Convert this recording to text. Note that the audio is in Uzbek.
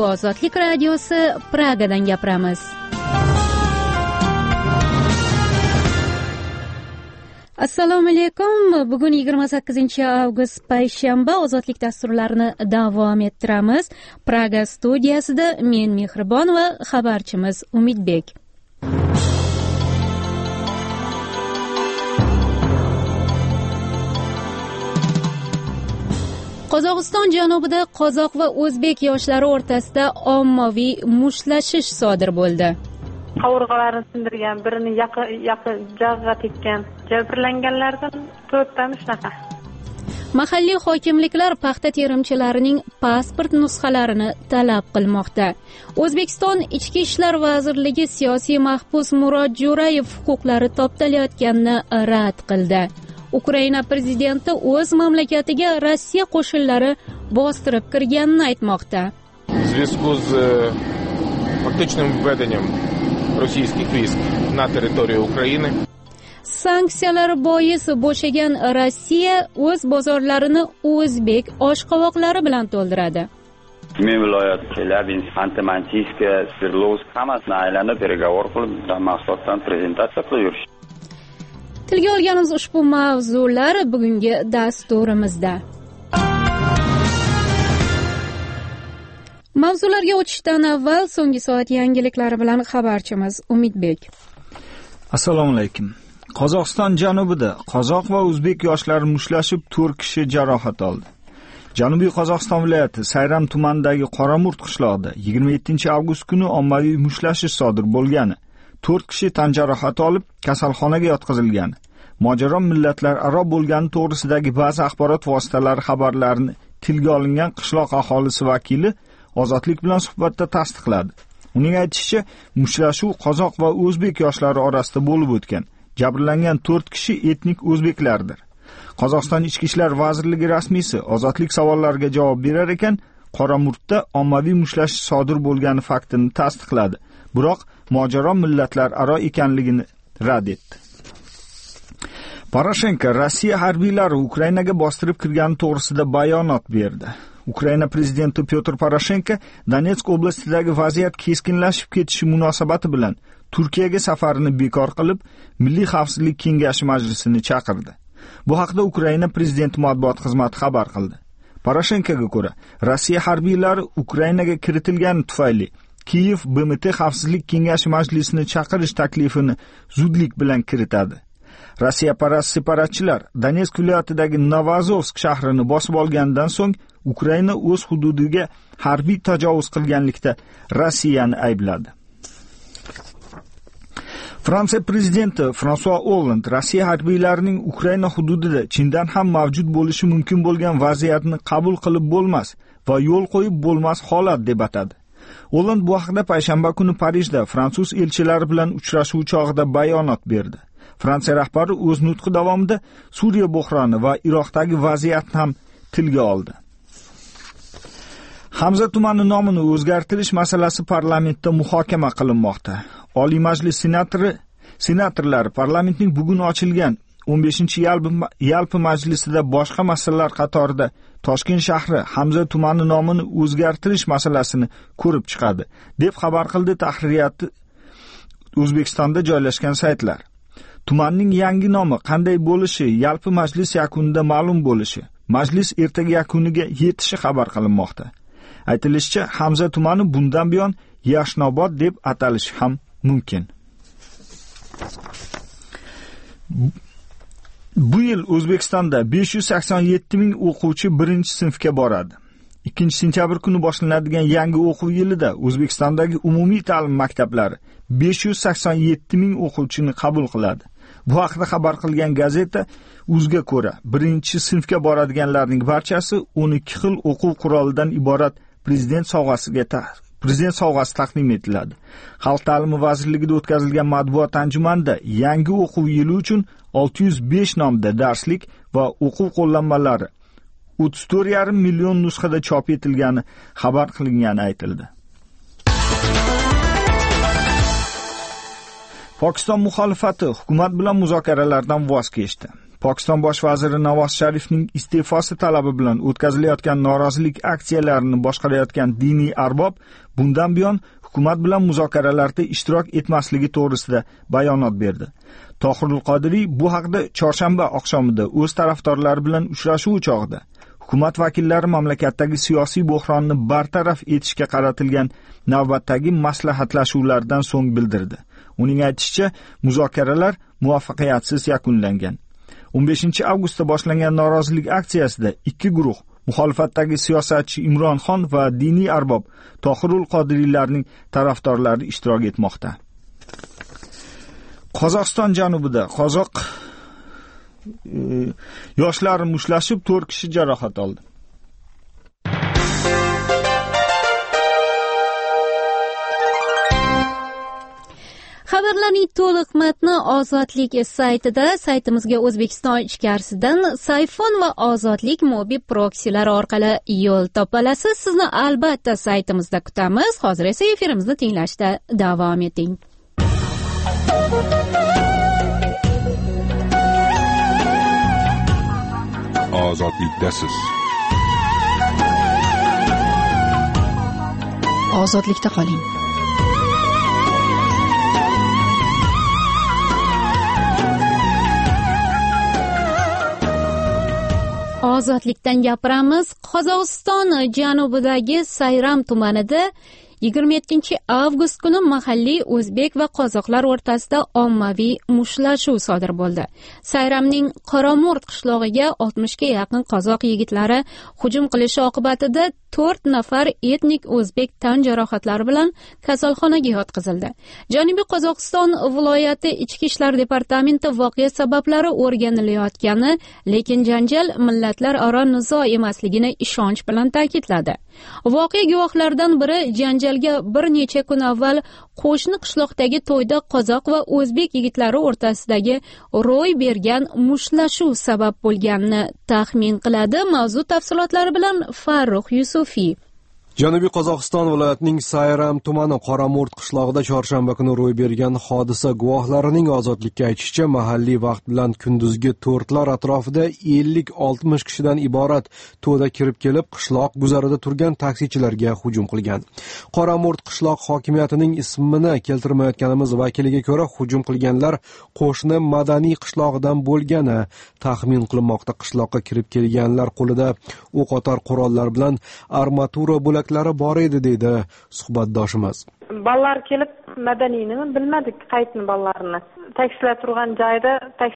Ozodlik radiosi, Pragadan gapiramiz. Assalomu alaykum. Bugun 28-avgust payshanba, Ozodlik dasturlarini davom ettiramiz. Praga studiyasida men Mehribon va xabarchimiz Umidbek. Qozog'iston janubida qozoq va o'zbek yoshlari o'rtasida ommaviy mushtlashish sodir bo'ldi. Qovurg'alarini sindirgan, birini jag'iga tekkan. Jabrlanganlardan 4 tani shunaqa. Mahalliy hokimliklar paxta terimchilarining pasport nusxalarini talab qilmoqda. O'zbekiston Ichki ishlar vazirligi siyosiy mahbus Murod Jo'rayev huquqlari toptalayotganini rad qildi. Ukraina prezidenti o'z mamlakatiga Rossiya qo'shinlari bostirib kirganini aytmoqda. В связку с фактичным введением российских войск на территорию Украины. Sanksiyalar bois bo'shagan Rossiya o'z bozorlarini o'zbek oshqovoqlari bilan to'ldiradi. Tumen viloyati Chelyabinsk, Xanты-Mansiysk, Sverdlovsk hammasini aylanib переговор qilib, mahsulotdan prezentatsiya qilib yurish. Tilga olganimiz ushbu mavzular bugungi dasturimizda. Mavzularga o'tishdan avval so'nggi soat yangiliklari bilan xabarchimiz Umidbek. Assalomu alaykum. Qozog'iston janubida qozoq va o'zbek yoshlari mushlashib 4 kishi jarohat oldi. Janubiy Qozog'iston viloyati Sayram tumanidagi Qoramurt qishlog'ida 27-avgust kuni ommaviy mushtlashish sodir bo'lgani, 4 kishi tan jarohati olib kasalxonaga yotqizilgan. Mojaro millatlararo bo'lgani to'g'risidagi ba'zi axborot vositalari xabarlarini tilga olingan qishloq aholisi vakili Ozodlik bilan suhbatda tasdiqladi. Uning aytishicha, mushlashuv qozoq va o'zbek yoshlari orasida bo'lib o'tgan. Jabrlangan 4 kishi etnik o'zbeklardir. Qozog'iston Ichki ishlar vazirligi rasmiysi Ozodlik savollariga javob berar ekan, Qoramurtda ommaviy mushtlashish sodir bo'lgani faktini tasdiqladi. Biroq mojaro millatlararo ekanligini rad etdi. Poroshenko Rossiya harbiylari Ukrainaga bostirib kirgani to'g'risida bayonot berdi. Ukraina prezidenti Pyotr Poroshenko Donetsk oblastidagi vaziyat keskinlashib ketishi munosabati bilan Turkiyaga safarini bekor qilib, Milliy xavfsizlik kengashi majlisini chaqirdi. Bu haqda Ukraina prezidenti matbuot xizmati xabar qildi. Poroshenkoga ko'ra, Rossiya harbiylari Ukrainaga kiritilgani tufayli Kiyev BMT xavfsizlik kengashi majlisini chaqirish taklifini zudlik bilan kiritadi. Rossiya parast separatchilar Donetsk viloyatidagi Novozovsk shahrini bosib olgandan so'ng Ukraina o'z hududiga harbiy tajovuz qilganlikda Rossiyani aybladi. Fransiya prezidenti François Hollande Rossiya harbiylarining Ukraina hududida chindan ham mavjud bo'lishi mumkin bo'lgan vaziyatni qabul qilib bo'lmas va yo'l qo'yib bo'lmas holat deb atadi. Hollande bu haqda payshanba kuni Parijda fransuz elchilari bilan uchrashuv chog'ida bayonot berdi. Fransiya rahbari o'z nutqi davomida Suriya buhroni va Iroqdagi vaziyatni ham tilga oldi. Hamza tumani nomini o'zgartirish masalasi parlamentda muhokama qilinmoqda. Oliy Majlis senatorlari parlamentning bugun ochilgan 15-yalpi majlisida boshqa masalalar qatorida Toshkent shahri Hamza tumani nomini o'zgartirish masalasini ko'rib chiqadi, deb xabar qildi tahririyati O'zbekistonda joylashgan saytlar. Tumanning yangi nomi qanday bo'lishi yalpi majlis yakunida ma'lum bo'lishi, majlis ertaga yakuniga yetishi xabar qilinmoqda. Aytilishicha, Hamza tumani bundan buyon Yashnobod deb atalishi ham mumkin. Bu yil O'zbekistonda 587 ming o'quvchi 1-sinfga boradi. 2-sentyabr kuni boshlanadigan yangi o'quv yilida O'zbekistondagi umumiy ta'lim maktablari 587 ming o'quvchini qabul qiladi. Bu haqda xabar qilgan gazeta Uzga ko'ra, 1-sinfga boradiganlarning barchasi 12 xil o'quv qurolidan iborat prezident sovg'asi taqdim etiladi. Xalq ta'limi vazirligida o'tkazilgan matbuot anjumanida yangi o'quv yili uchun 605 nomda darslik va o'quv qo'llanmalari 34,5 million nusxada chop etilgani xabar qilingani aytildi. Pokiston muxolifati hukumat bilan muzokaralardan voz kechdi. Pokiston bosh vaziri Navoz Sharifning iste'fosi talabi bilan o'tkazilayotgan norozilik aksiyalarini boshqarayotgan diniy arbob bundan buyon hukumat bilan muzokaralarda ishtirok etmasligi to'g'risida bayonot berdi. Tohirul Qodiriy bu haqda chorshanba oqshomida o'z tarafdorlari bilan uchrashuv chog'ida hukumat vakillari mamlakatdagi siyosiy bo'hronni bartaraf etishga qaratilgan navbatdagi maslahatlashuvlardan so'ng bildirdi. Uning aytishicha, muzokaralar muvaffaqiyatsiz yakunlangan. 15 avgustda boshlangan norozilik aksiyasida ikki guruh, muxolifatdagi siyosatchi Imron Xon va diniy arbob Tohirul Qodiriylarning tarafdorlari ishtirok etmoqda. Qozog'iston janubida qozoq yoshlar mushtlashib 4 kishi jarohat oldi. Xabarlarning to'liq matni Ozodlik saytida, saytimizga O'zbekiston ichkarisidan Sayfon va Ozodlik mobil proksilari orqali yo'l topolasiz. Sizni albatta saytimizda kutamiz. Hozir esa efirimizni tinglashda davom eting. Ozodlikdasiz. Ozodlikda qoling. Ozodlikdan gapiramiz. Qozog'iston janubidagi Sayram tumanida 27 avgust kuni mahalliy o'zbek va qozoqlar o'rtasida ommaviy mushtlashuv sodir bo'ldi. Sayramning Qoramurt qishlog'iga 60 ga yaqin qozoq yigitlari hujum qilishi oqibatida 4 nafar etnik o'zbek tan jarohatlari bilan kasalxonaga yotqizildi. Janubiy Qozog'iston viloyati Ichki ishlar departamenti voqea sabablari o'rganilayotgani, lekin janjal millatlararo nizo emasligini ishonch bilan ta'kidladi. Voqea guvohlaridan biri janjalga bir necha kun avval qo'shni qishloqdagi to'yda qozoq va o'zbek yigitlari o'rtasidagi ro'y bergan mushtlashuv sabab bo'lganini taxmin qiladi. Mavzu tafsilotlari bilan Farruh Yusufiy. Janubiy Qozog'iston viloyatining Sayram tumani Qoramurt qishlog'ida chorshanba kuni ro'y bergan hodisa guvohlarining Ozodlikka aytishicha, mahalliy vaqt bilan kunduzgi 4lar atrofida 50-60 kishidan iborat to'da kirib kelib, qishloq guzarida turgan taksichilarga hujum qilgan. Qoramurt qishloq hokimiyatining ismini keltirmayotganimiz vakiliga ko'ra, hujum qilganlar qo'shni madaniy qishlog'idan bo'lgani taxmin qilinmoqda. Qishloqqa kirib kelganlar qo'lida o'qotar qurollar bilan armatura bor edi, deydi suhbatdoshimiz. Ballar kelib madaniyni bilmadik, qaytni ballarini. Taksilar turgan joyda